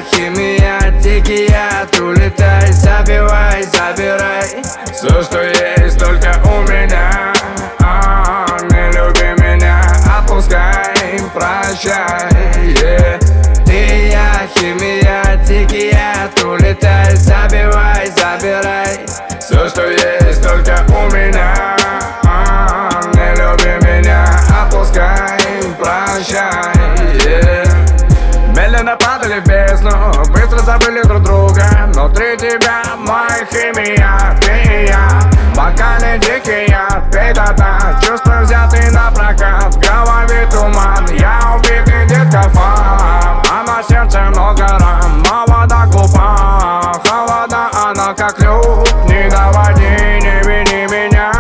химия, дикий яд. Улетай, забивай, забирай все, что есть только у меня. Не люби меня, отпускай, прощай, yeah. Ты я, химия, дикий яд. Улетай, забивай, забирай все, что есть только у меня. Не люби меня, отпускай, прощай, yeah. Медленно падали в бездну, быстро забыли друг друга. Внутри тебя моя химия, ты и я. Бокали дикий яд, пей до дна. Чувства взяты на прокат, в голове туман. Я убитый детка фан, а на сердце много ран. Но вода глупа, холода она как лед. Не доводи, не вини меня,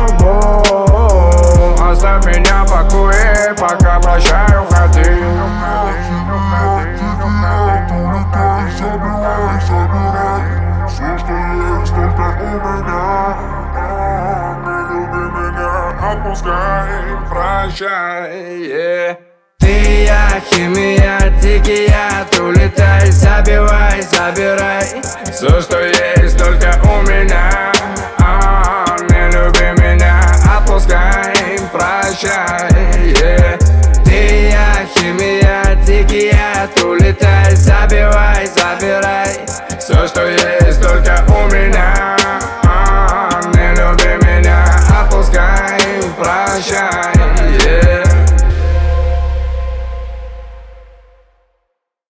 оставь меня в покое, пока прощаю, уходи. Все, что есть только у меня. Не люби меня, отпускай, Прощай, yeah. Ты я, химия, дикий яд. Улетай, забивай, забирай все, что есть только у меня. Не люби меня, отпускай, прощай, yeah. Ты я, химия, дикий яд. Улетай, забивай.